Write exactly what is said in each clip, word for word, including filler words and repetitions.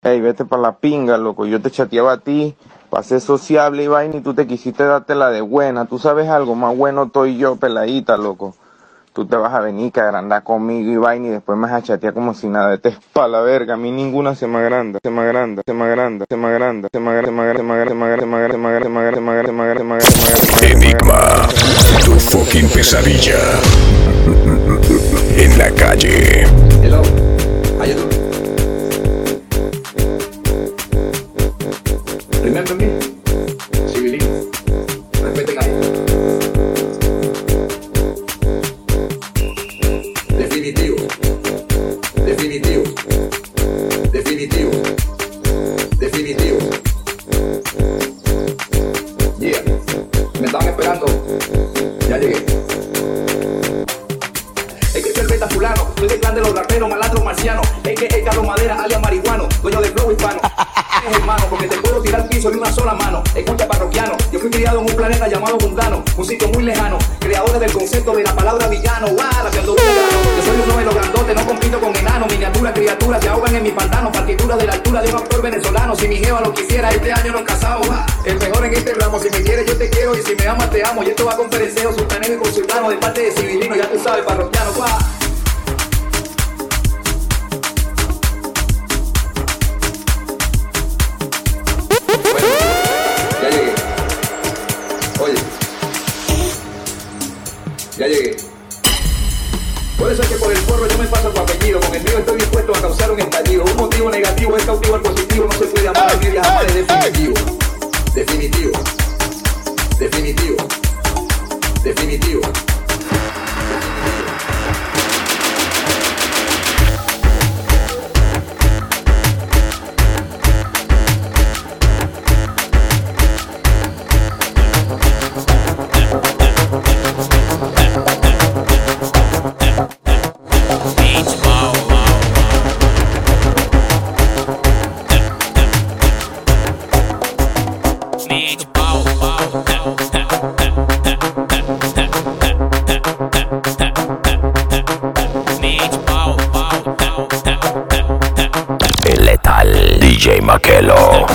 Ey, vete pa' la pinga, loco. Yo te chateaba a ti, pa' ser sociable y vaina, y tú te quisiste darte la de buena. Tú sabes algo, más bueno estoy yo, peladita, loco. Tú te vas a venir, que agrandar conmigo y vaina, y después me vas a chatear como si nada. Te es pa' la verga, a mí ninguna se me agranda, se me agranda, se me agranda, se me agranda, se me agranda, se me agranda, se me agranda, se me agranda, se me agranda, se me agranda, se me agranda, se me agranda, se me agranda, se me agranda. Enigma, tu fucking pesadilla. En la calle. Hello, how you doing? Remember me? Civilino. Respeten ahí. Definitivo. Definitivo. Definitivo. Definitivo. Yeah. Me estaban esperando. Ya llegué. Es que soy el beta fulano, soy del clan de los raperos, malandros marcianos. Es que es Carlos Madera, alias marihuano, dueño del flow hispano. Es hermano, porque te puedo tirar al piso de una sola mano. Escucha parroquiano, yo fui criado en un planeta llamado Mundano, un sitio muy lejano, creadores del concepto de la palabra villano. Guau, rapeando villano. Yo soy uno de los grandotes, no compito con enanos. Miniaturas, criaturas, se ahogan en mi pantano. Partitura de la altura de un actor venezolano. Si mi jeva lo quisiera, este año nos casamos. El mejor en este ramo, si me quieres yo te quiero, y si me amas te amo. Y esto va con pereceo, sultanero y consultano, de parte de Civilino, ya tú sabes, parroquiano. Guau. Ya llegué. Por eso es que por el forro yo me paso tu apellido. Con el mío estoy dispuesto a causar un estallido. Un motivo negativo es cautivo al positivo. No se puede amar a media jamás, es definitivo. Definitivo. Definitivo. Definitivo. El letal D J Maquelo.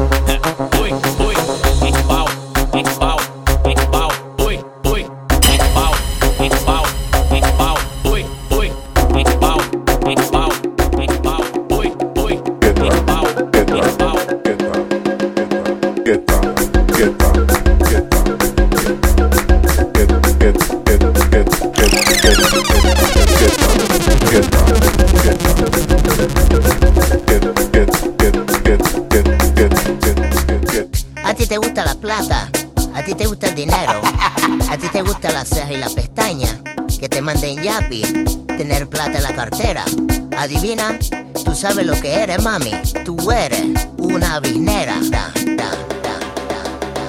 A ti te gusta la plata, a ti te gusta el dinero, a ti te gusta la ceja y la pestaña, que te manden yapi, tener plata en la cartera. Adivina, tú sabes lo que eres, mami, tú eres una biznera. Da, da, da, da,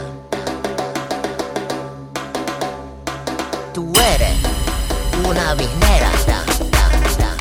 da. Tú eres una biznera. Da, da,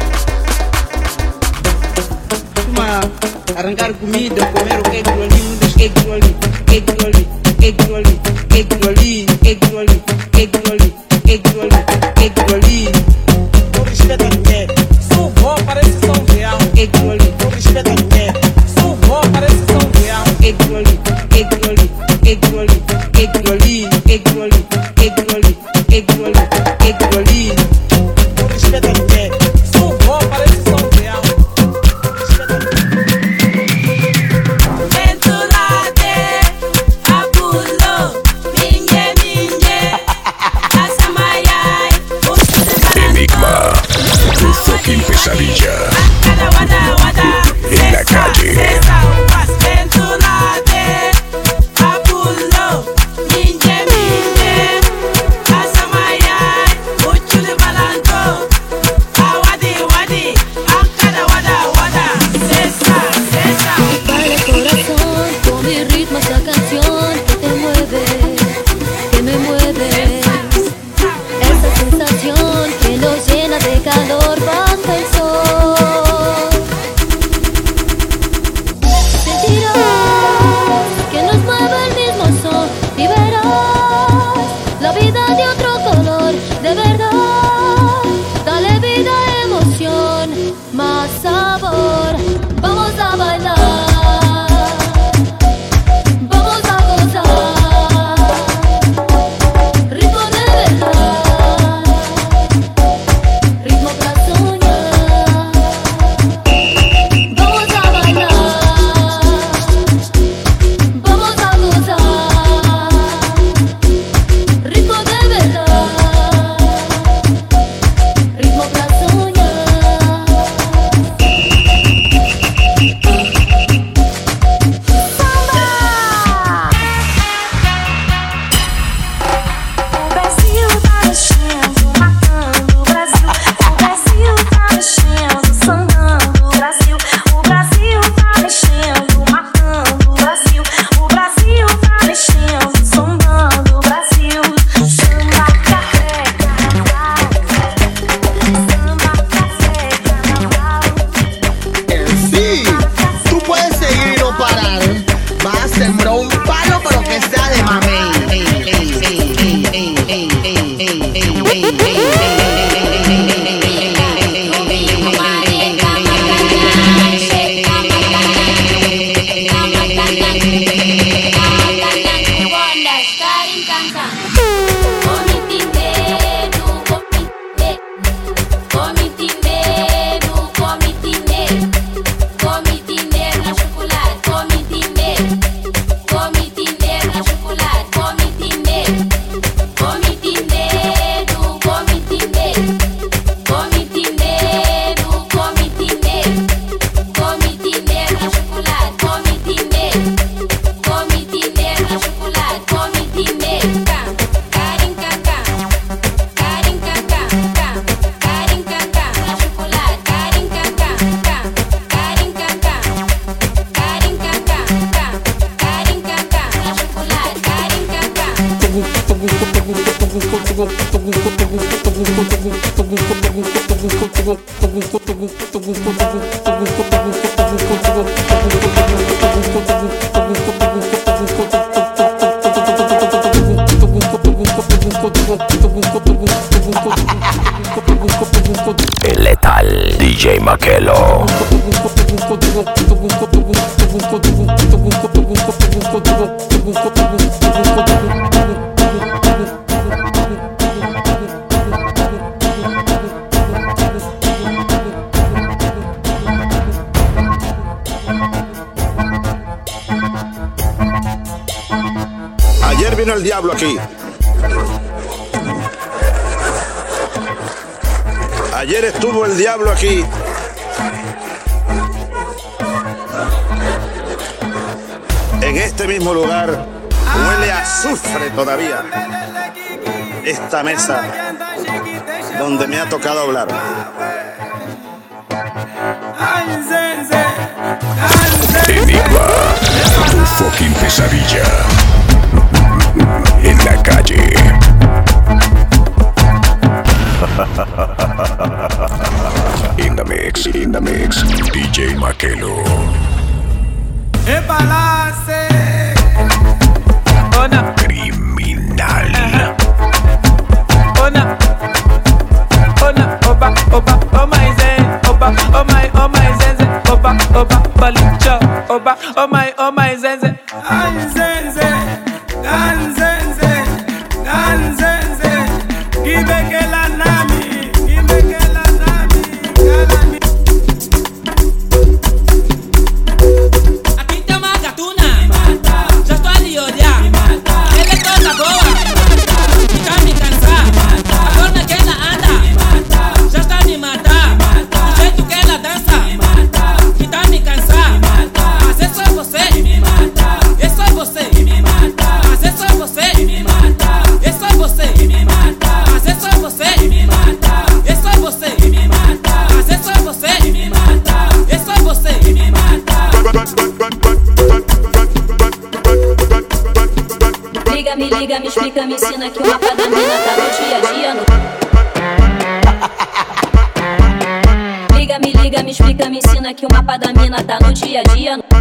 da. Fuma, arrancar comida, comer o que aquilo ali, um dos que aquilo ali, que aquilo ali, que aquilo ali, que aquilo ali, que aquilo ali, que aquilo ali, que aquilo ali, que aquilo ali. Com respeito à mulher, sou vó, parece São Real, que aquilo ali. Com respeito à mulher, sou vó, parece São Real, que aquilo ali, que aquilo ali, que aquilo ali, que aquilo ali, que aquilo ali, que aquilo ali, que aquilo ali, que aquilo ali. Com respeito à mulher, sou vó, parece São Real. El letal D J Makelo. Ayer vino el diablo aquí. Ayer estuvo el diablo aquí. En este mismo lugar huele a azufre todavía. Esta mesa donde me ha tocado hablar. Enigma, tu fucking pesadilla. En la calle. In the mix, in the mix, D J Makelo. Ona. Criminal. Ona. Ona. Oba, oba, oh my zen. Oba, oh my, oh my zen zen. Oba, oba, balicha. Oba, oh my, oh my zen zen. Gan zen zen. Gan zen zen. Gan zen zen. Give que la nami. Give que la nami. Galami. Aquí te mata tuna. Ya estoy a llorar. Él es toda boa. Está mi cansada. La forma que la anda. Ya está mi mata. El jeito que la danza. Está mi cansada. Mas eso es você. Eso es você. Mas eso es você. Eso es você. Mas eso es você. Eso es você. Mas eso es você. Eso es você. Liga, me liga, me explica, me ensina que o mapa da mina tá no dia a dia. No... Liga, me liga, me explica, me ensina que o mapa da mina tá no dia a dia. No...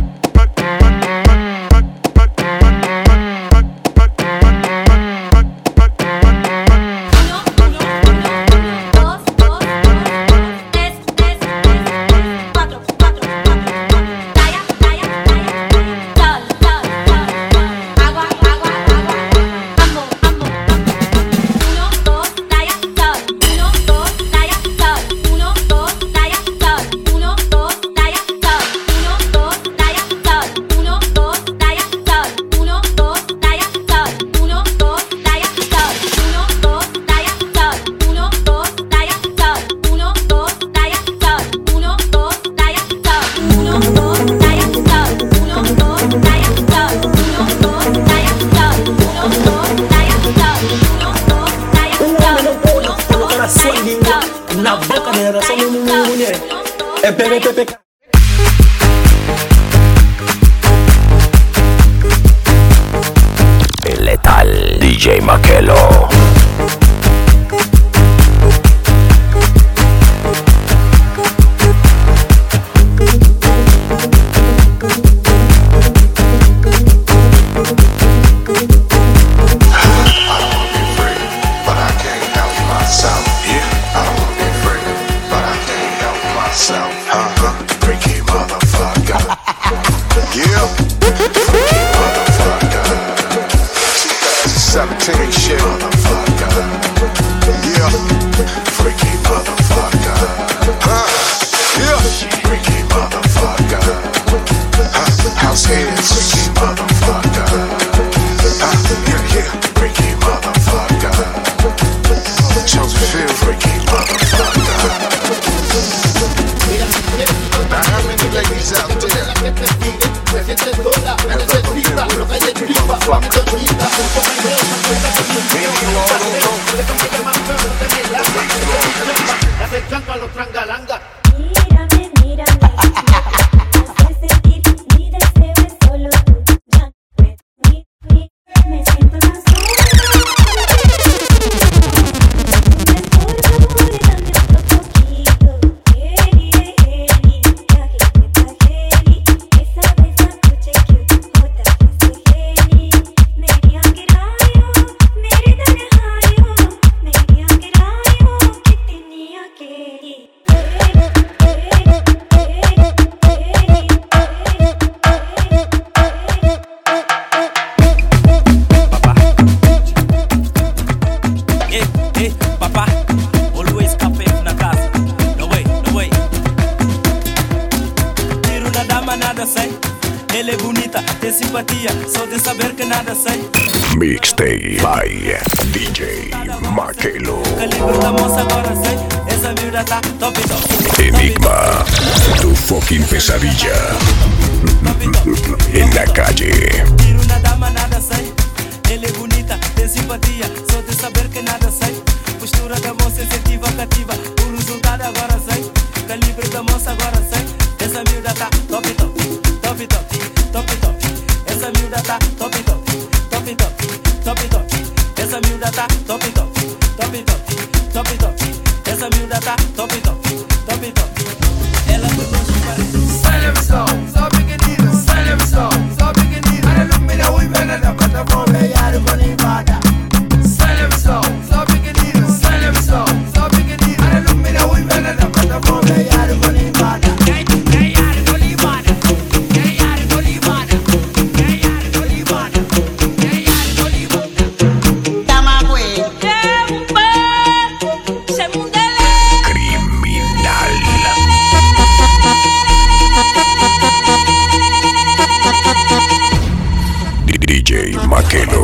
Na boca nera, só no mulher. É pepe pepe. El letal D J Makelo. Uh-huh. nada sei. Ela é bonita, tem simpatia, só de saber que nada sei. Mixtape by D J Makelo. Calibre da moça agora sei, essa miúda tá top top. Enigma, tu fucking pesadilla. En la calle. Tiro na dama, nada sei. Ela é bonita, tem simpatia, só de saber que nada sei. Postura da moça sensitiva, cativa, o resultado agora sei. Calibre da moça agora sei, essa miúda tá top top. Top top, top top. Essa miúda tá top top. Top top, top top. Essa miúda tá top top. Top top, top top. Essa miúda tá top top. Top top. Ela botou chuparé. Sai leve só, só pequenino. Sai leve só, só pequenino. Ela ilumina o inverno da cota fome. Yaro com invada. Sai leve só, só pequenino. Sai leve só, só pequenino. Ela ilumina o inverno da cota fome. Yaro com invada. D J Makelo.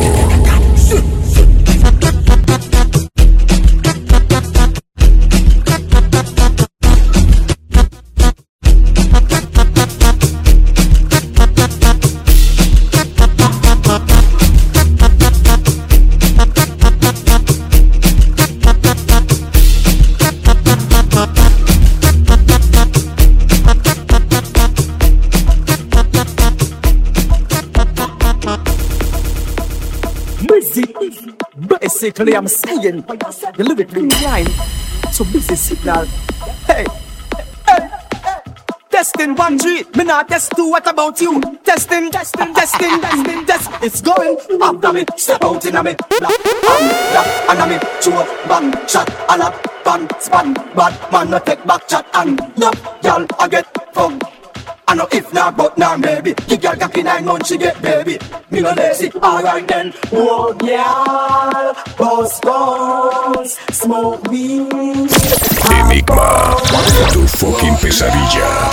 Basically, I'm saying the lyrically line. So busy signal. Hey, hey, hey. Testing one three. Me not test two. What about you? Testing, testing, testing, testing, test. It's going after me. Step out in a me. Black, and black, and a me. Two, bang, shot, a lap, bang, span. Bad man, no take back chat and love. Y'all, I get from. I know if not, but now maybe. The girl got in nine months, she get baby. Me no lazy, alright then. Oh yeah, boss guns, smoke weed. Enigma, tu fucking pesadilla.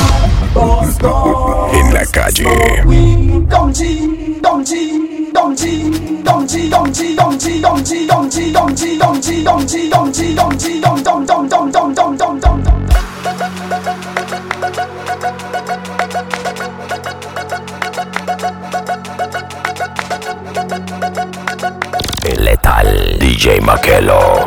En la calle. Don't cheat, don't cheat, don't cheat, don't cheat, don't cheat, don't cheat, don't cheat, don't cheat, don't cheat, don't cheat, don't cheat, don't cheat, don't cheat, don't don't don't don't don't don't don't don't don't. El letal D J Makelo.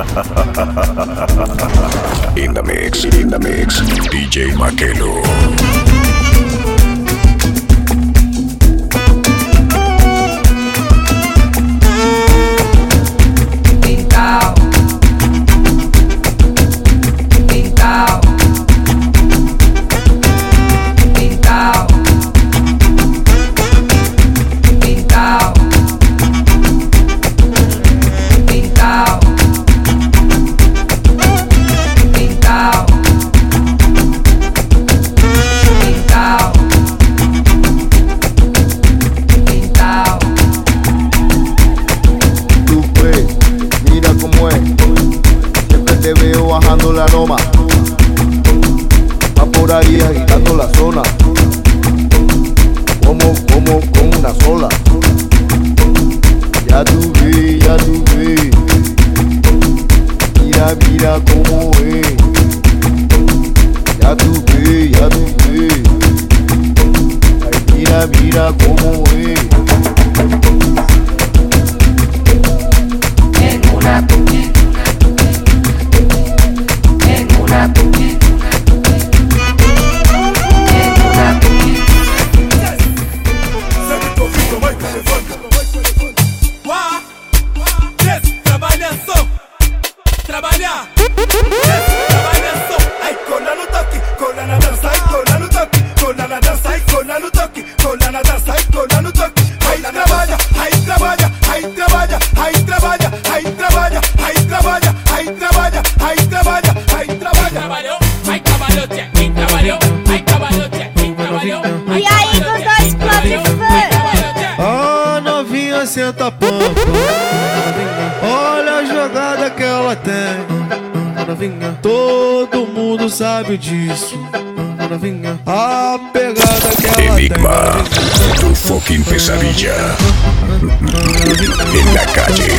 In the mix, in the mix, D J Makelo. Quintal, quintal, quintal, quintal, quintal, quintal, quintal, quintal. Tú pues, mira cómo es. Siempre te veo bajando la loma. Va por ahí agitando la zona. Como, como, con una sola. Ya tú ves, ya tú ves. Mira, mira cómo es. Ya tú ves, ya tú ves. Ay, mira, mira cómo es. En una, en una, en una. Uá, yes, trabalha só, trabalha, yes, trabalha só. Ai, cola no toque, cola na dança, ai, cola no toque, cola na dança, ai, cola no toque, cola na dança, ai, cola no toque. Ai, trabalha, ai, trabalha, ai, trabalha, ai, trabalha, ai, trabalha, ai, trabalha, ai, trabalha, ai, trabalha, ai, trabalha. Trabalhou, ai, trabalhou, tchê, quem trabalhou, ai, trabalhou, tchê, quem trabalhou. E aí, com dois clubes de fã? A novinha senta pampa. Olha a jogada que ela tem. Todo mundo sabe disso. A pegada que ela Enigma, tem. tu fucking pesadilla. En la calle.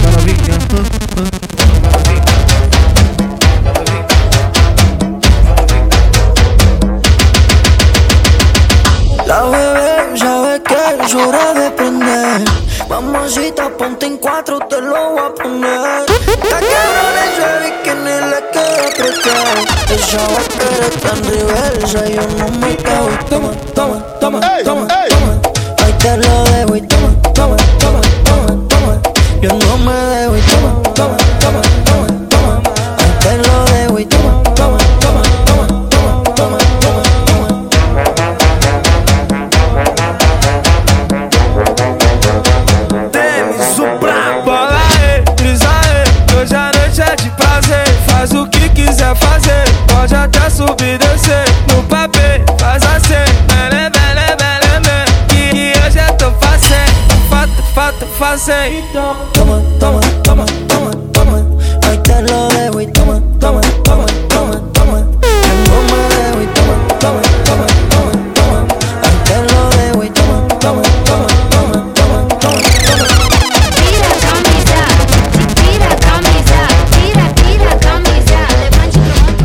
La bebé sabe que es hora de prender. Mamacita, ponte en cuatro, te lo voy a poner. La cabrona ese bikini le queda apretar. Esa vaquera está en reversa y yo no me cago. Toma, toma, toma, toma, toma. Ahí te lo dejo y toma, toma, toma, toma, toma. Yo no me dejo y toma, toma, toma, toma, toma. Ahí te lo dejo y toma, toma, toma, toma, toma, toma, toma. Bola aí, brisa aí, hoje a noite é de prazer. Faz o que quiser fazer, pode até subir e descer. No papel, faz assim, bele, bele, bele, bele. Que hoje eu tô fazendo, fato, fato, fazendo. Toma, toma, toma, toma, toma. Ahí te lo dejo y toma, toma, toma, toma, toma. Yo no me dejo y toma, toma, toma, toma, toma. Ahí te lo dejo y toma, toma, toma, toma, toma, toma, toma. Tira a camisa, tira a camisa, tira, tira a camisa. Levante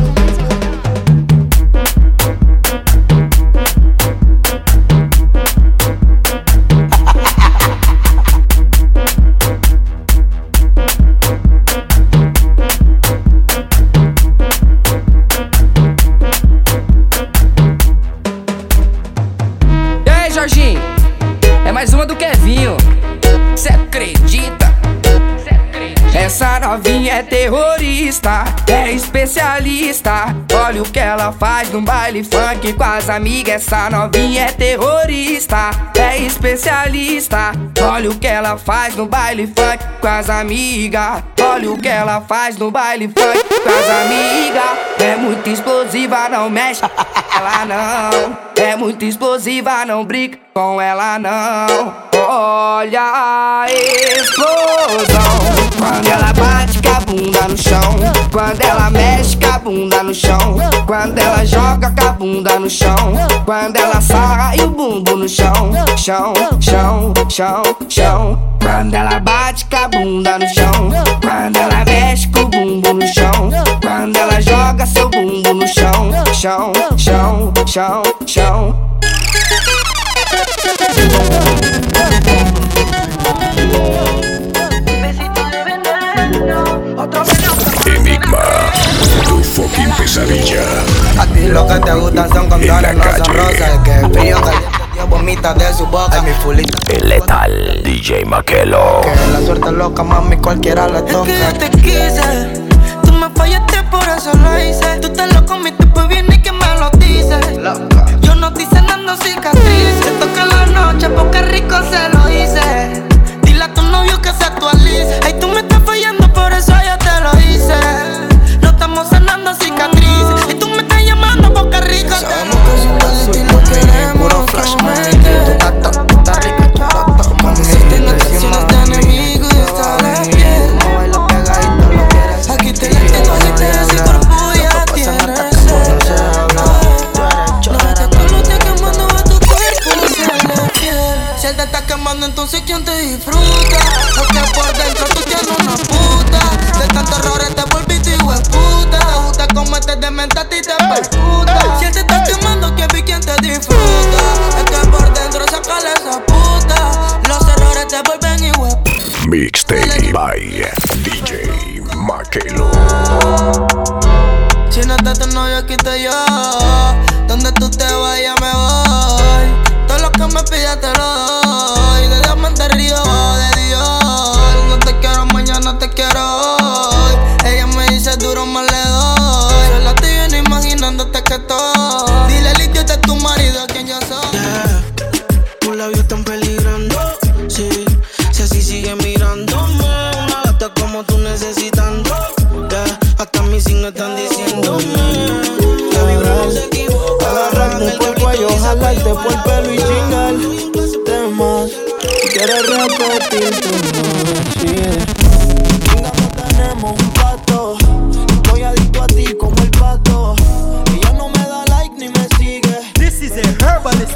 E aí, Jorginho? É mais uma do Kevinho. Cê acredita? Essa novinha é terrorista, é especialista. Olha o que ela faz no baile funk com as amigas. Essa novinha é terrorista, é especialista. Olha o que ela faz no baile funk com as amigas. Olha o que ela faz no baile funk com as amigas. É muito explosiva, não mexe ela não. É muito explosiva, não brinca com ela não. Olha a explosão quando ela bate com a bunda no chão, quando ela mexe com a bunda no chão, quando ela joga com a bunda no chão, quando ela sarra e o bumbum no chão, chão, chão, chão, chão. Quando ela bate com a bunda no chão, quando ela mexe com o bumbum no chão, quando ela joga seu bumbum no chão, chão, chão, chão, chão. Besito de veneno, otro veneno. lo que te gusta son condones, no son rosas. El que es frío, caliente, Dios vomita de su boca. Ay, mi fulita. El letal D J Makelo. Que la suerte loca, mami, cualquiera le toca. Es que yo te quise, tú me fallaste, por eso lo hice. Tú te lo comiste, pues viene y que me lo dices. Loca. Yo no estoy cenando cicatriz. Te toca la noche porque rico se lo hice. Dile a tu novio que se actualice. Ay, tú me estás fallando, por eso yo te lo hice. No estamos cenando cicatriz. Y tú me estás llamando porque rico te lo hice. Sabemos que si te lo queremos, puro flash, mami. Tu tata, está rica, tu tata, mami. Si tienes canciones de enemigo y está de pie. Como baila pegadito, lo quieres. Aquí te la tengo, aquí te ese cuerpo ya tienes. Si él te está quemando, entonces ¿quién te disfruta? Porque por dentro tú tienes una puta. De tantos errores te volviste hijo de puta. Te gusta como este demente a ti te percuta. Si él te está quemando, ¿quién vi quién te disfruta? Es que por dentro sácale esa puta. Los errores te vuelven hijo de puta. Mixtape by D J Makelo. Si no está tu novio, aquí estoy yo. Donde tú te vayas me voy. Todo lo que me pidas te lo doy. De diamante río de Dios. No te quiero mañana, te quiero hoy. Ella me dice duro, más le doy. Solo estoy bien imaginándote que estoy. Dile al idiota es tu marido, quien yo soy. Yeah. Tus labios están peligrando, sí. Si así sigue mirándome, una gata como tú necesitando. Yeah. Hasta mis signos están diciéndome que vibra no se equivoca. Agarrarte por el cuello, jalarte por el pelo y chingarte más. Quieres repetir tu noche. Venga, no tenemos un pacto. Estoy adicto a ti como el pato. Ella no me da like ni me sigue. This is a herbalist.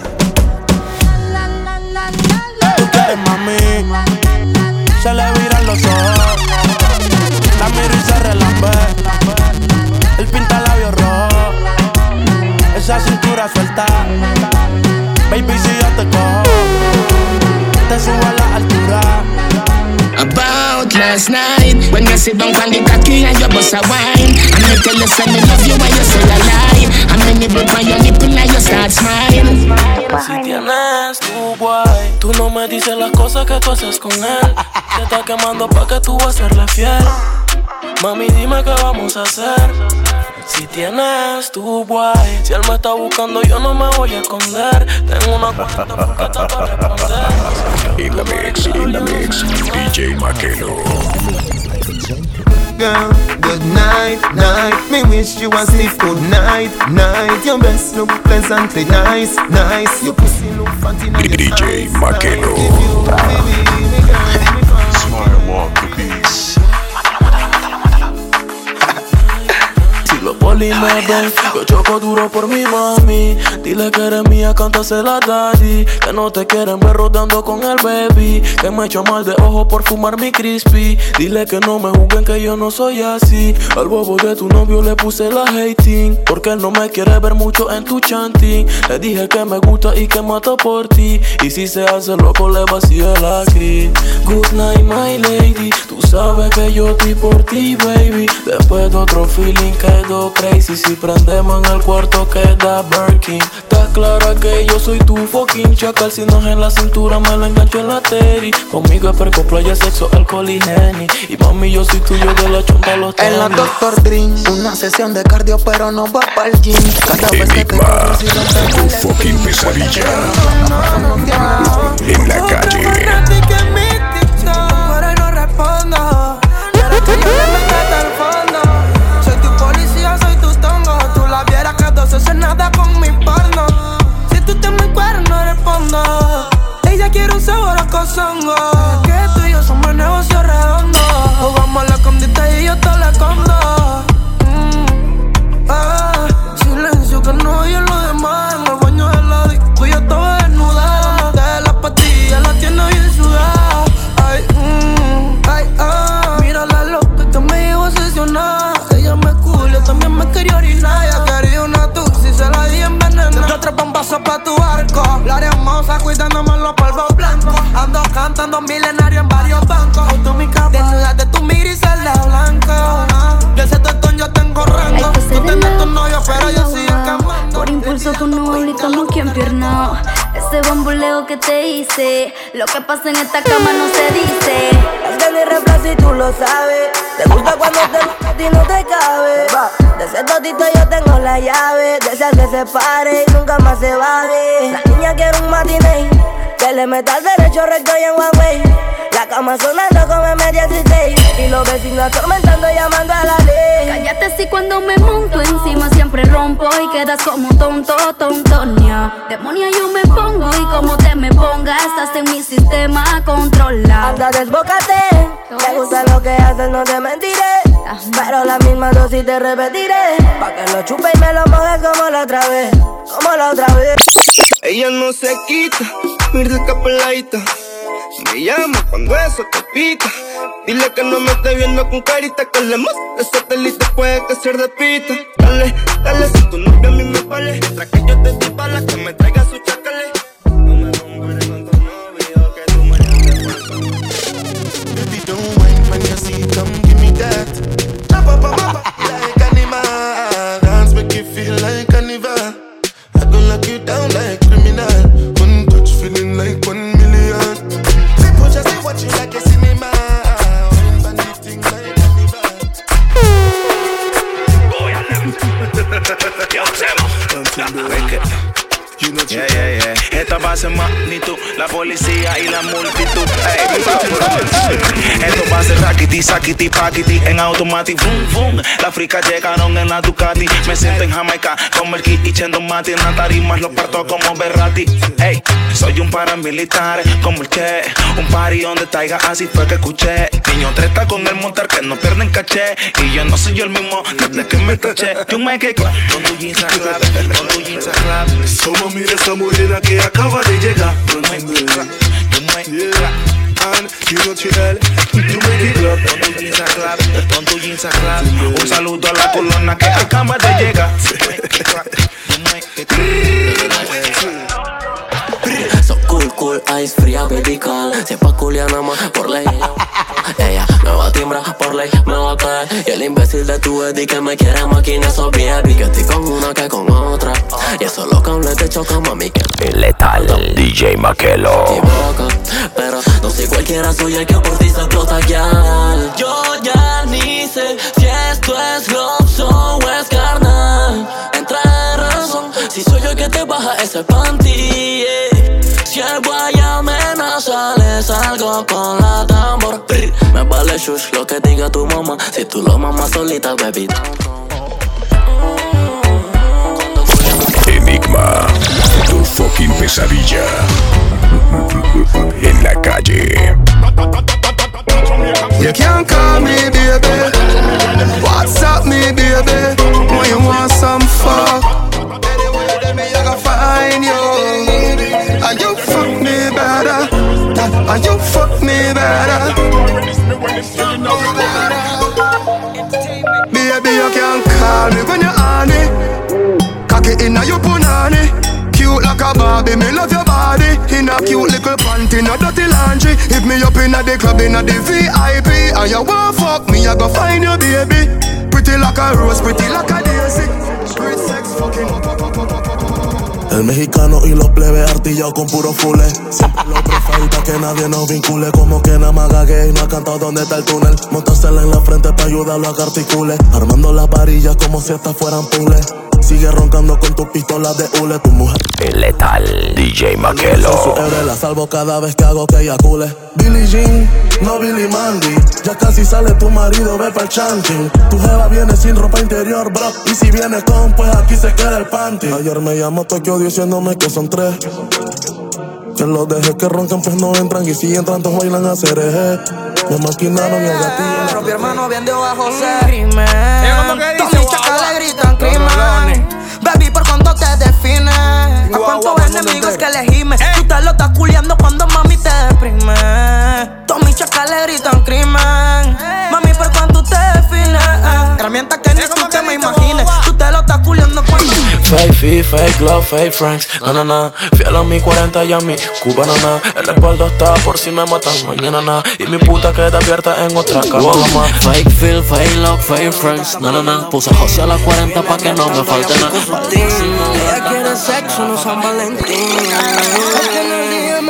Tú quieres, mami. Se le viran los ojos. La miro y se relambe. El pinta labios rojo. Esa cintura suelta. Baby, si yo te cojo, te subo a la altura. About last night, when you sit down on the cocky and you bust a wine, and me tell you say me love you when you say a lie, and me nibble on your nipple and you start smiling. Si tienes tu guay, tú no me dices las cosas que tú haces con él. Te está quemando pa' que tú vas a serle fiel. Mami, dime qué vamos a hacer. Si tienes tu guay, si él me está buscando yo no me voy a esconder. Tengo una cuenta porque está para responder. In the mix, in the mix, D J Makelo. Girl, good night, night. Me wish you a stiff good night, night. Your breasts look pleasantly nice, nice. Your pussy look fancy nice. D J Makelo. Smart walk the beats. Los poli me ven, yo choco duro por mi mami. Dile que eres mía, cántasela daddy. Que no te quieren ver rodando con el baby. Que me echo mal de ojo por fumar mi crispy. Dile que no me juzguen que yo no soy así. Al bobo de tu novio le puse la hating. Porque él no me quiere ver mucho en tu chanting. Le dije que me gusta y que mata por ti. Y si se hace loco le vacío la cris. Good night my lady. Tú sabes que yo estoy por ti baby. Después de otro feeling quedó crazy. Si prendemos en el cuarto queda Birkin. Está clara que yo soy tu fucking chacal. Si no es en la cintura me la engancho en la teri. Conmigo es perco, playa, sexo, alcohol y Henny. Y mami yo soy tuyo de la chompa a los tenis. En la Doctor Dream, una sesión de cardio pero no va pa'l gym. Cada vez que te corro si no te Tu fucking pesadilla. En la calle. Pero no respondo. Quiero que yo le meta hasta el fondo. Soy tu policía, soy tu tongo. Tú la vieras que dos haces nada con mi porno. Si tú te me encuentras no respondo. Ella quiere un sabor a cozongo. Que tú y yo somos negocio redondo. Jugamos a la escondite y yo te la escondo. Mm, ah, silencio que no oye lo demás. En el baño de la disco yo estaba desnuda. De las pastillas la tiene bien sudada. dice. Lo que pasa en esta cama no se dice. Es de mi reflejo y tú lo sabes. Te gusta cuando te gusta, a ti no te cabe. De ese totito yo tengo la llave. Deseas que se pare y nunca más se baje. La niña quiere un matiné que le meta al derecho recto y en Huawei. La cama sonando como M dieciséis y los vecinos atormentando llamando a la ley. Cállate si cuando me monto encima siempre rompo y quedas como un tonto, tontonia. Demonia yo me pongo y como te me pongas estás en mi sistema controlado. Anda, desbócate. Me gusta lo que haces, no te mentiré. Pero la misma dosis te repetiré. Pa' que lo chupe y me lo mojes como la otra vez. Como la otra vez. Ella no se quita, mira esta peladita. Me llama cuando eso te pita. Dile que no me esté viendo con carita, que le muestre el satélite puede que ser de pita. Dale, dale, si tu novia a mí me vale. Mientras que yo te di bala, que me traiga su chacale. No me compares con tu novio, que tú me llames. Baby, don't mind when you see, come give me that. Up, up, up, up, like animal. Dance make you feel like carnival. I go lock you down like criminal. One touch feeling like one million. People just say what you like a cinema. One bandit thing like carnival. Yo, Semo. Yeah, yeah, yeah. Esta va a ser magnitud, la policía y la multitud. Ey, esto va a ser raquiti, saquiti, paquiti, en automático, boom, boom. Las fricas llegaron en la Ducati. Me siento en Jamaica, con el kit y chendo mati. En la tarima los parto como Berrati. Ey, soy un paramilitar, como el Che. Un party donde taiga, así fue que escuché. Niño treta con el montar que no pierden caché. Y yo no soy yo el mismo desde que me caché. You make it clap, con tu jeans a clap, con tu jeans a clap. Solo mira esa morena que acaba de llegar. You make it clap, you make it clap. And you know chill, you make it clap. Con tu jeans a clap, con tu jeans a clap. Un saludo a la colona que acaba de llegar. You make it clap, you make it clap. So cool, cool, ice fría, baby call. Si es pa' culiar nada más por ley. Ella me va a timbrar por ley, me va a caer. Y el imbécil de tu Eddie que me quiere máquina, esos baby. Que estoy con una que con otra. Y eso lo cables te choca, mami. Que Letal, D J Makelo. Pero no soy cualquiera, soy el que por ti se explota ya. Yo ya ni sé si esto es love o es carnal. Entra en razón, si soy yo el que te baja ese panty, yeah. Si el guay amenaza, le salgo con la tambor. Me vale shush lo que diga tu mamá. Si tú lo mamas solita, baby. Enigma, tu fucking pesadilla. En la calle. You can't call me baby. WhatsApp me baby. When you want some fuck, anyway, I can find you. And you fuck me better. And you fuck me better. Baby, you can't call me when you're on it. Cock it inna your punani. Cute like a Barbie, me love your body. In a cute little panty, no dirty laundry. Hit me up inna the club, inna the V I P. And you want fuck me, I go find your baby. Pretty like a rose, pretty like a daisy. Street sex fucking up, up, up, up, up, up. El mexicano y los plebes artillados con puro fule. Siempre lo prefiero pa' que nadie nos vincule. Como que nada más gagué y no ha cantado dónde está el túnel. Montársela en la frente pa' ayudarlo a que articule. Armando las varillas como si estas fueran puzzles. Sigue roncando con tus pistolas de hule. Tu mujer Letal, D J Makelo. su héroe la salvo cada vez que hago que ella cule. Billie Jean, no Billy Mandy. Ya casi sale tu marido, ve pa'l chanting. Tu jeva viene sin ropa interior, bro. Y si viene con, pues aquí se queda el panty. Ayer me llamó Tokio diciéndome que son tres. Que los dejé que roncan, pues no entran. Y si entran, todos bailan a cereje. Me maquinaron y el gatillo. Propio hermano bien de abajo se crimen. Todos mis chacas le gritan crimen. Baby, ¿por cuánto te defines? ¿A cuántos enemigos que elegime? Tú te lo estás culiando cuando mami te deprime. Todos mis chacas le gritan crimen. Mami, ¿por cuánto te defines? Herramientas que ni tú te me imagines. Tú te lo estás culiando cuando... Fake feet, fake love, fake friends. Na na na, fiel a mi cuarenta y a mi cubana na. El respaldo está por si me matan mañana na. Y mi puta queda abierta en otra cama. Fake feel, fake love, fake friends. Na na na, puse a José a las cuarenta pa' que no me falte nada. Ella quiere sexo, no San Valentín. Porque en el día me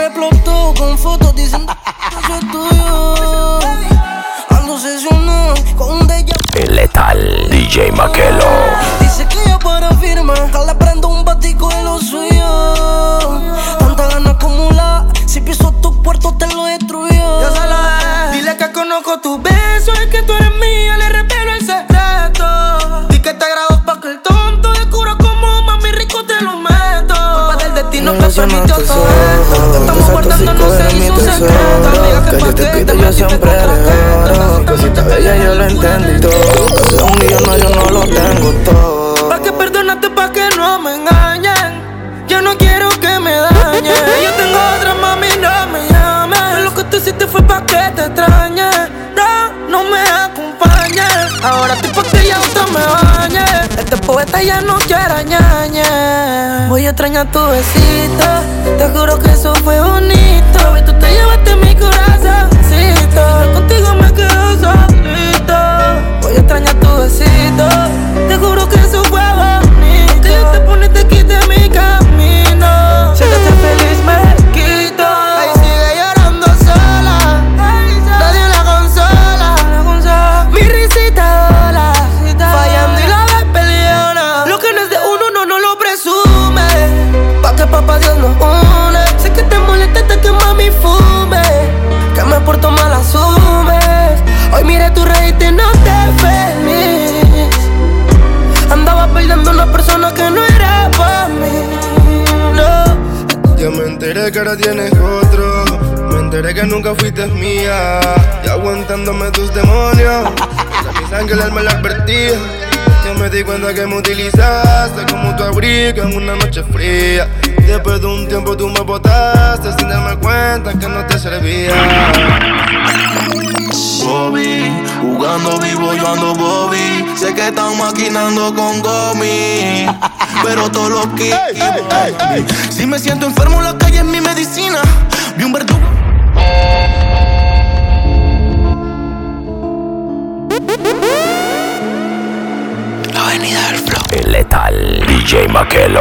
explotó con fotos diciendo que eso es tuyo. Ando obsesionado con un déjà vu. El letal D J Makelo. Dice que yo para firmar, que le prendo un batico de lo suyo. Tanta gana acumulada, si piso tu puerto te lo destruyo. Yo se lo es. Dile que conozco tu beso, es que tú eres mía, le revelo el secreto. Di que te agrado pa' que el tonto descubra como mami rico te lo meto. Culpa del destino que permitió todo esto. Que estamos guardando no se hizo secreto. Amiga, que yo te pido yo siempre regalo. Que si te bella yo lo entendí todo. Que sea un millón yo no lo tengo todo. Pa' que perdonaste pa' que no me engañen. Yo no quiero que me dañen. Yo tengo otra mami, no me llames. Lo que tú hiciste fue pa' que te extrañe. No, no me acompañes. Ahora estoy pa' que ya otra me bañe. Este poeta ya no quiere ñañe. Voy a extrañar tu besito. Te juro que eso fue bonito. Y tú te llevaste mi corazoncito. Contigo me quedo solito. Voy a extrañar tu besito. Te juro que eso fue bonito. Que yo te poniste aquí de mi camino. Si te hace feliz me quito. Ahí sigue llorando sola. Nadie la consola. Mi risita dola. Fallando y la ves peleona. Lo que no es de uno, no, no lo presume. Pa' que papá Dios nos une. Sé que te molesta hasta que mami fume. Que me porto mal asumes. Hoy mire tu reíste y no te feliz. Andaba perdiendo una persona que no era pa' mí. No. Ya me enteré que ahora tienes otro. Me enteré que nunca fuiste mía. Y aguantándome tus demonios. A mi sangre el alma la advertía. Yo me di cuenta que me utilizaste como tu abrigo en una noche fría. Después de un tiempo tú me botaste sin darme cuenta que no te servía. Bobby, jugando vivo yo ando Bobby. Sé que están maquinando con Gomi, pero todos los que hey, hey, hey, hey. Si me siento enfermo la calle es mi medicina. Vi un verdugo. La avenida del flow. El letal D J Makelo.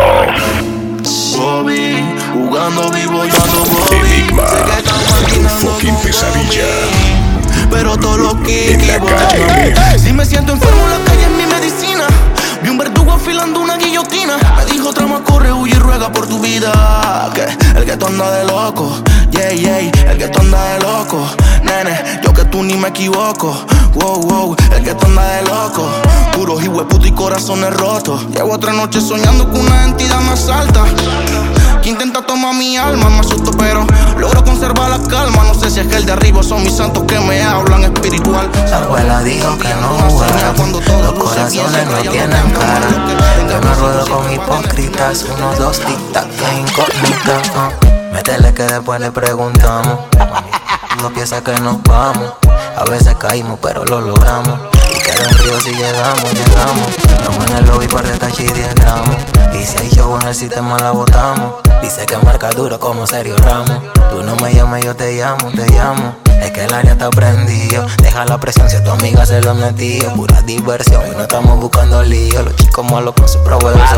Bobby, jugando vivo yo ando Bobby. Enigma, tu fucking pesadilla. Pero todo lo que en la calle. Si me siento enfermo la calle es mi medicina. Vi un verdugo afilando una guillotina. Me dijo trama, corre, huye y ruega por tu vida. Que el que tú anda de loco, yeah, yeah. El que tú anda de loco, nene, yo que tú ni me equivoco. Wow, wow, el que tú anda de loco. Puros hijueputos y corazones rotos. Llevo otra noche soñando con una entidad más alta que intenta tomar mi alma, me asusto pero logro conservar la calma. No sé si es que el de arriba son mis santos que me hablan espiritual. La abuela dijo que no juega, los corazones no tienen cara. Yo no ruedo con hipócritas, unos dos tic-tac que incógnita. uh. Métele que después le preguntamos. No piensa que nos vamos. A veces caímos pero lo logramos. Y queda un río si llegamos, llegamos. Estamos en el lobby para retachar diez gramos. Y si hay show en el sistema la botamos. Dice que marca duro como Sergio Ramos. Tú no me llames, yo te llamo, te llamo. Es que el área está prendido. Deja la presión si a tu amiga se lo metió. Pura diversión y no estamos buscando lío. Los chicos malos con su proveedor.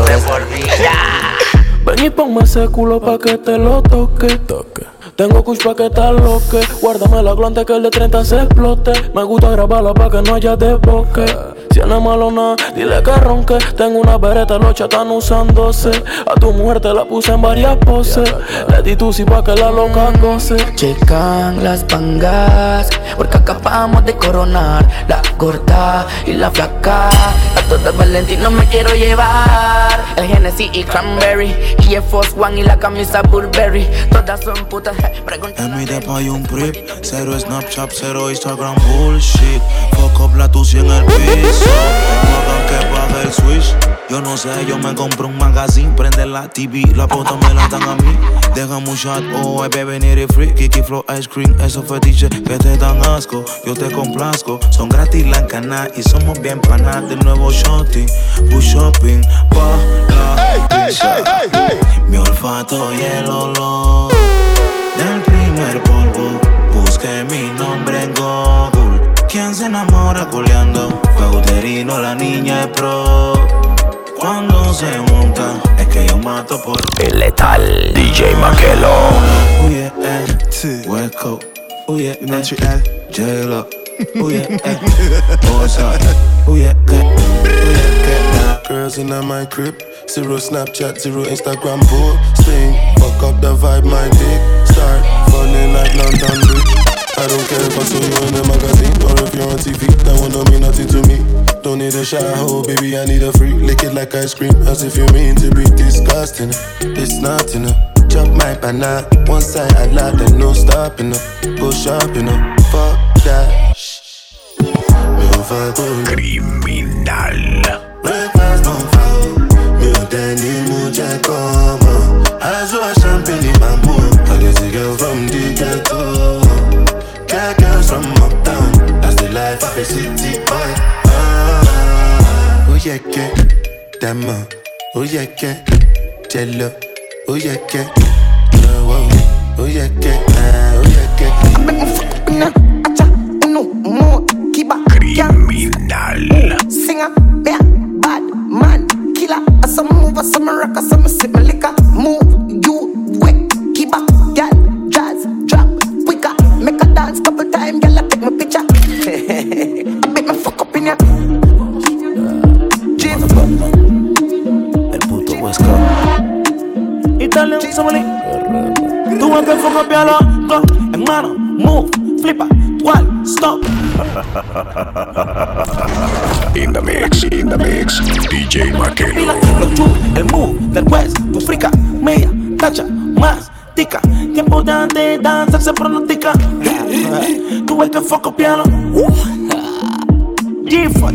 Ven y ponme ese culo pa' que te lo toque, toque. Tengo kush pa' que te loque. Guárdame la glante que el de treinta se explote. Me gusta grabarla pa' que no haya desboque. Si no es malo nada, dile que ronque. Tengo una bereta, los chats están usándose. A tu mujer te la puse en varias poses. Le di tu si pa' que la loca goce. Checan las pangas, porque acabamos de coronar la gorda y la flaca. A todas Valentino me quiero llevar. El Genesis y Cranberry, y el Force One y la camisa Burberry. Todas son putas, en mi depa hay un prip. Cero Snapchat, cero Instagram bullshit. Fuck up la tucia en el piso. Pagan que pague el switch. Yo no sé, yo me compro un magazine. Prende la T V, la pota me la dan a mí. Déjame un shot, oh, hay bebé ni free. Kiki Flow Ice Cream, esos fetiches que te dan asco. Yo te complazco, son gratis la cana y somos bien panas. De nuevo shorty, push shopping, pa' la pizza. Mi olfato y el olor del primer polvo. Busqué mi nombre en Google. ¿Quién se enamora culeando? Fue uterino, la niña es pro. Cuando se monta, es que yo mato por El letal D J Makelo. Oh yeah, eh, West Coast. Oh yeah, Montreal, J-Lo. Oh yeah, eh, what's up? Oh yeah, eh, oh yeah, eh. Girls in my crib, zero Snapchat, zero Instagram posting. Fuck up the vibe, my dick start falling like London Bridge. I don't care if I saw you in the magazine or if you're on T V. That one don't mean nothing to me. Don't need a shower, baby, I need a freak. Lick it like ice cream, as if you mean to be disgusting. It's not enough. Chop my banana, one side I lie, then no stopping up. Go shopping up, fuck that. Criminal. Breakfast don't fall. Me a Danny mucha como. I saw champagne in my mood. I get a girl from the ghetto. Cat girls from uptown. That's the life of a city boy. Ah, oh yeah, que dama. Oh yeah, que jello. Oh yeah, que oh yeah, que oh yeah, que. Criminal. Singer, bear, bad man, killer. I some move, I some rock, I some sip my liquor. Move, you wet, keep up, girl, jazz, drop, quicker. Make a dance couple time, girl, I take my picture. I bet my fuck up in ya. Jim, el puto West Coast. Italian, somebody. Tú ves que el foco pialo, hermano, move, flipa, cual, stop. In the mix, in the mix, D J Makelo. El move del West, tu frica, media, tacha, más, tica. Tiempo de antes, danza se pronostica. Tú ves que el foco piano. G-Fun,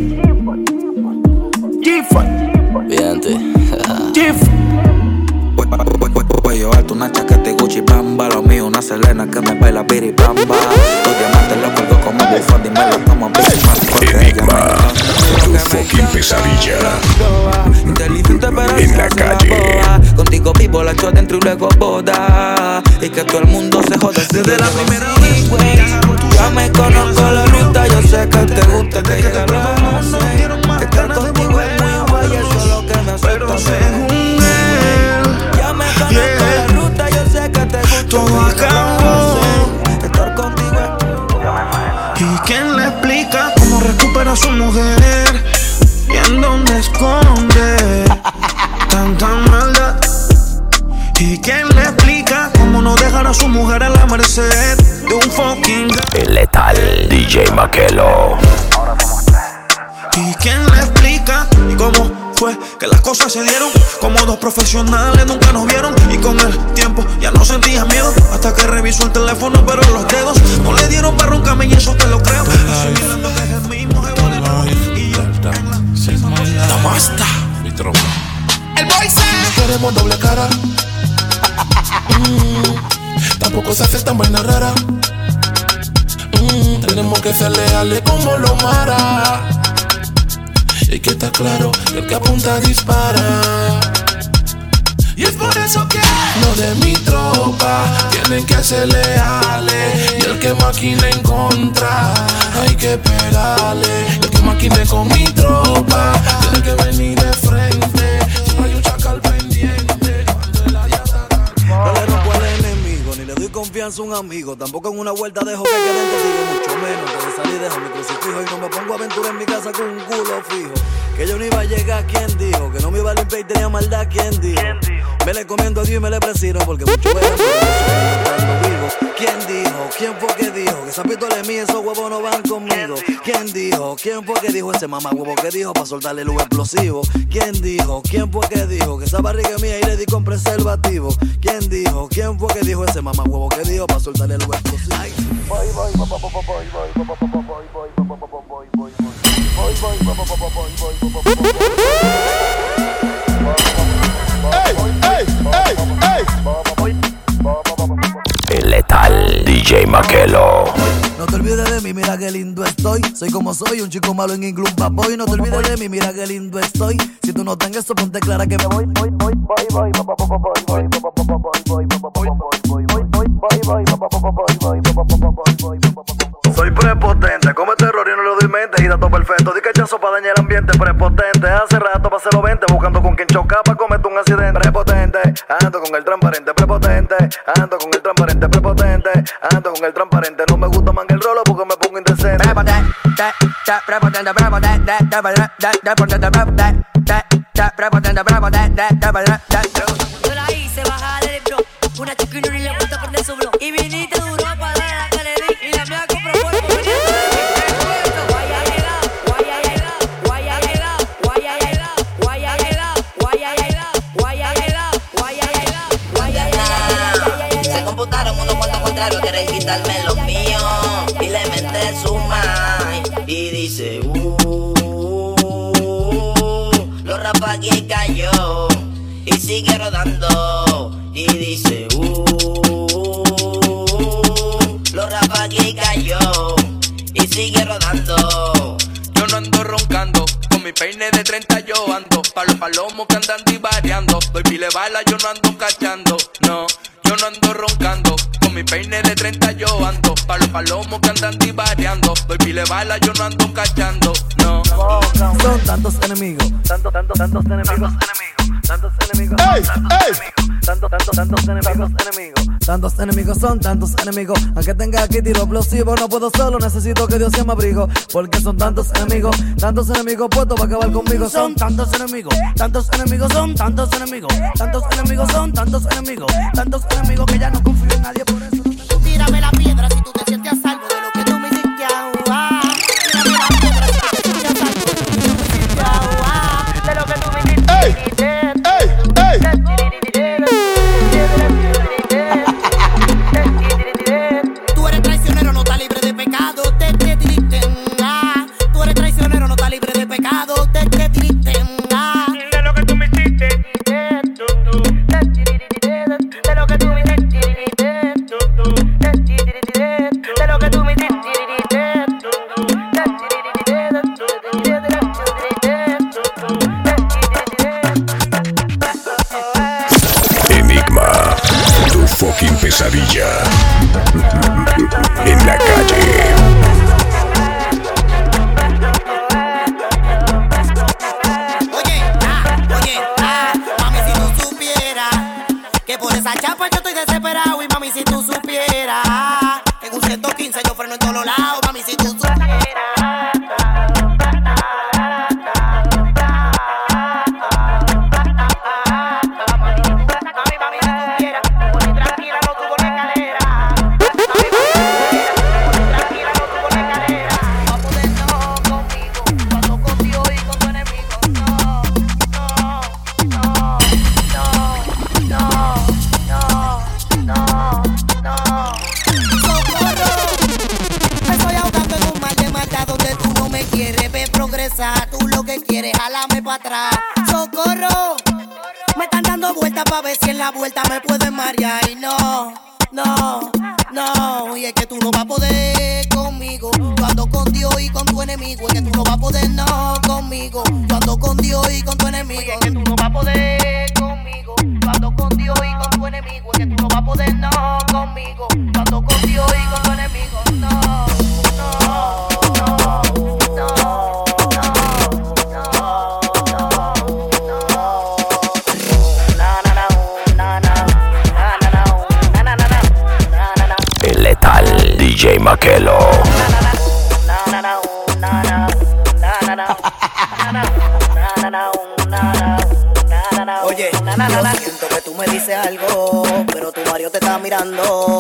G-Fun, G-Fun. Voy a llevarte una chaqueta y Gucci Bamba. Lo mío una Selena que me baila biribamba. Los diamantes los colgo como bufanda y me los tomo en Enigma, tu fucking pesadilla. Inteligente pero en la calle. Contigo vivo la echo dentro y luego boda. Y que todo el mundo se joda desde la primera vez. Ya me conozco la ruta, yo sé que te gusta que llegue a mundo. Que estar contigo es muy guay, eso es lo que me asusta. Ya me conozco la ruta, yo sé que te gusta. Todo acabó. Estar contigo es. ¿Y quién le explica cómo recupera a su mujer? ¿Y en dónde esconde tanta maldad? ¿Y quién le explica cómo no dejar a su mujer a la merced de un fucking El letal D J Makelo. ¿Y quién le explica y cómo fue que las cosas se dieron? Como dos profesionales nunca nos vieron y con el tiempo ya no sentías miedo. Hasta que revisó el teléfono pero los dedos no le dieron para roncarme y eso te lo creo. La basta. El boy se. No queremos doble cara. mm, tampoco se hace tan buena rara. mm, tenemos que ser leales como los Mara. Y que está claro que el que apunta dispara. Y es por eso que no de mi tropa tienen que ser leales. Y el que maquine en contra hay que pegarle. El que maquine con mi tropa tiene que venir de frente. Siempre hay un chacal pendiente cuando el área está. No le rompo al enemigo, ni le doy confianza a un amigo. Tampoco en una vuelta dejo que queden testigos, mucho menos antes de salir dejo mi crucifijo. Y no me pongo aventura en mi casa con un culo fijo. Que yo no iba a llegar, ¿quién dijo? Que no me iba a limpiar y tenía maldad, ¿quién dijo? ¿Quién dijo? Me le comiendo a Dios y me le presino porque mucho verán pero vivo. ¿Quién dijo? ¿Quién fue que dijo? Que esa pistola es mía, esos huevos no van conmigo. ¿Quién dijo? ¿Quién fue que dijo? Ese mamá huevo que dijo para soltarle luz explosivo. ¿Quién dijo? ¿Quién fue que dijo? Que esa barriga es mía y le di con preservativo. ¿Quién dijo? ¿Quién fue que dijo? Ese mamá huevo que dijo para soltarle luz explosivo. Voy, voy, voy, voy, voy, voy, voy, voy, voy, voy, voy, voy, voy, voy, voy. El letal D J Makelo. No te olvides de mí, mira qué lindo estoy. Soy como soy, un chico malo en inglés, bad boy. No te olvides de mí, mira qué lindo estoy. Si tú no tengas eso, ponte clara que me voy. Voy, voy, voy, voy, voy, voy, voy, soy prepotente, come terror y no le doy mente. Y dato perfecto, di cachazo para dañar el ambiente. Prepotente, hace rato pasé los veinte buscando con quien chocar para cometer un accidente. Prepotente, ando con el transparente. Prepotente, ando con el transparente. Prepotente, ando con el transparente. No me gusta manga el rolo porque me pongo indecente. Prepotente, prepotente, prepotente, prepotente, prepotente, prepotente. Yo la hice bajar del bro. Una chiquilla y le gusta prender su bro. Y viniste duro para la que le di. Y la mía compró cuerpo. Quieren quitarme lo mío y le mete su mind y dice uh, lo rapa aquí cayó y sigue rodando y dice uh, lo rapa aquí cayó y sigue rodando. Yo no ando roncando, con mi peine de treinta yo ando, pa' los palomos que andan divariando, doy pile bala, yo no ando cachando, no, yo no ando roncando. Con mi peine de treinta yo ando, pa' los palomos que andan divariando, doy pile bala, yo no ando cachando, no. Son tantos enemigos, tantos, tantos, tantos enemigos, enemigos, tantos enemigos, ¡Ey! ¡Ey! tantos, tantos, tantos enemigos, enemigos, tantos enemigos, son tantos enemigos. Aunque tenga aquí tiro explosivo, no puedo solo, necesito que Dios sea mi abrigo. Porque son tantos enemigos, tantos enemigos puestos para acabar conmigo. Son tantos enemigos, tantos enemigos, son tantos enemigos, tantos enemigos, son tantos enemigos, tantos enemigos que ya no confío en nadie por eso. Tírame la piedra si tú te sientes a salvo de lo que tú me hiciste agua. Tírame la piedra si tú te sientes a salvo de lo que tú me hiciste agua. De lo que tú me hiciste. ¡Ey! ¡Ey! ¡Ey! Tú eres traicionero, no estás libre de pecado. Te te diristen. Tú eres traicionero, no estás libre de pecado. Te te diristen. De lo que tú me hiciste. De lo que tú me hiciste. De lo que tú me hiciste. Enigma, tu fucking pesadilla. En la calle. Oye, ah, oye, ah, mami, si tú supieras que por esa chapa yo estoy desesperado. Y mami, si tú supieras que en un ciento quince yo freno en todos lados. Mami, si tú supieras. Tú lo que quieres, jálame pa' atrás. ¡Socorro! Me están dando vueltas pa' ver si en la vuelta me pueden marear. Y no, no, no. Y es que tú no vas a poder conmigo. Yo ando con Dios y con tu enemigo. Es que tú no vas a poder, no, conmigo. Yo ando con Dios y con tu enemigo. Es que tú no vas a poder conmigo. Yo ando con Dios y con tu enemigo. Es que tú no vas a poder, no, conmigo. Yo ando con Dios y con tu enemigo. No, no. D J Makelo. Oye, yo siento que tú me dices algo, pero tu Mario te está mirando.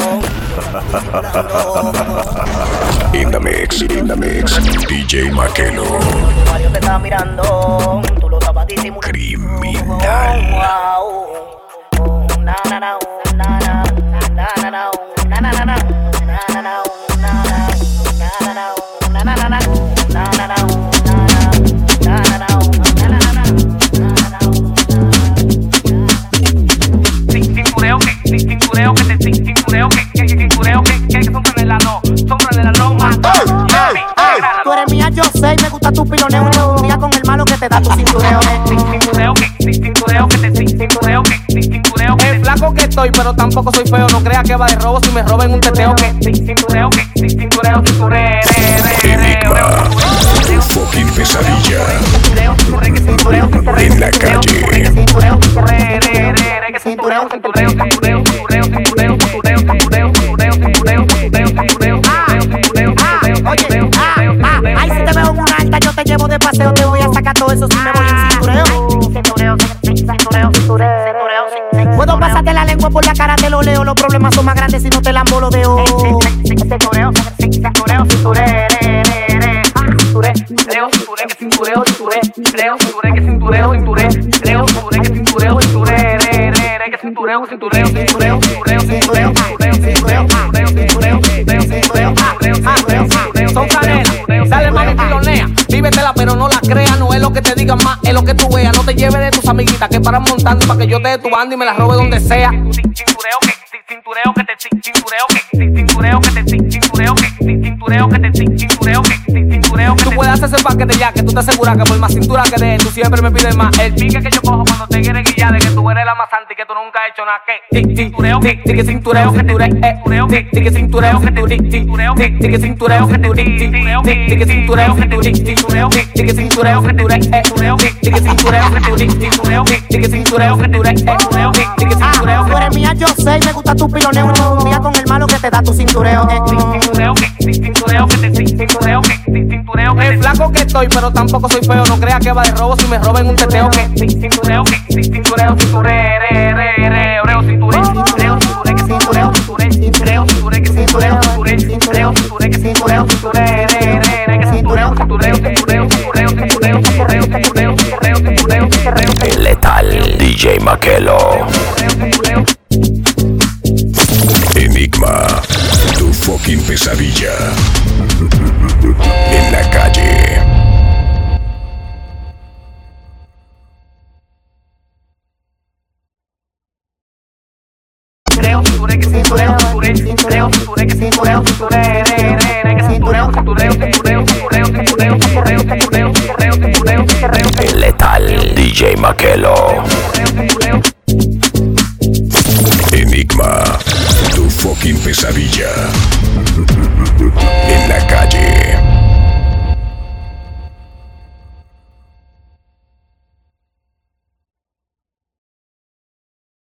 In the mix, in the mix, D J Makelo. Tu Mario te está mirando, tú lo estabas disimulando. Criminal. Na na na na na na na na na na na. Cintureo que te cintureo que que que cintureo que que sombra de la no, sombra de la no más. Tú eres mía, yo sé, me gusta tu piloneo. No mía con el malo que te da tu cintureo. Cintureo que cintureo que te cintureo que cintureo que el flaco que estoy, pero tampoco soy feo. No creas que va de robo si me roben un teteo que cintureo que cintureo cintureo. Enigma, tu fucking pesadilla. En paseo te voy a sacar todo eso si me voy en cintureo. Cintureo, cintureo, cintureo. Puedo pasarte la lengua por la cara, te lo leo. Los problemas son más grandes si no te la embolodeo. Cintureo, cintureo, cintureo. Cintureo, cintureo, que cintureo, cintureo. Cintureo, cintureo, que cintureo, cintureo. Cintureo, cintureo, que cintureo, cintureo. Que cintureo, cintureo, cintureo, cintureo, cintureo, cintureo, cintureo, cintureo, cintureo. Son canelas, dale mami, pilonea. Vívetela, pero no la creas. No es lo que te digan más, es lo que tú veas. No te lleves de tus amiguitas que paran montando para que yo te dé tu banda y me la robe donde sea. Cintureo que, cintureo que te, cintureo que, cintureo que te, cintureo que, cintureo que te, cintureo que, cintureo que tú puedes hacer ese paquete ya, que tú te aseguras que por más cintura que de tú siempre me pides más. El pique que yo cojo cuando te quieres guiar de que tú eres la más santa y que tú nunca has hecho nada que cintureo que, que cintureo que tú cintureo que, que cintureo que tú cintureo que, que cintureo que tú cintureo que, que cintureo que tú cintureo que, que cintureo que tú cintureo que, que cintureo que tú cintureo que, que cintureo que tú cintureo que, que cintureo que tú eres mía, yo sé, me gusta tu piloneo. No un día con el malo que te da tu cintureo. Cintureo que, cintureo que te cintureo que, cintureo que el flaco que estoy, pero tampoco soy feo. No creas que va de robo si me roben un teteo que cintureo que, cintureo, cintureo, re, re, re, oreo, cintureo, cintureo, cintureo que cintureo, cintureo, cintureo, cintureo que cintureo, cintureo, cintureo, cintureo que cintureo, cintureo, re, re, re, que cintureo, cintureo, cintureo, cintureo, cintureo, cintureo, cintureo, cintureo, cintureo, cintureo. Letal D J Makelo. Enigma, tu fucking pesadilla. En la calle. Cintureo, cintureo, que cintureo, cintureo, cintureo, que cintureo, cintureo, re, re, que cintureo, cintureo, cintureo, cintureo, cintureo, cintureo, cintureo, cintureo, cintureo, cintureo. Letal D J Makelo. Enigma, tu fucking pesadilla.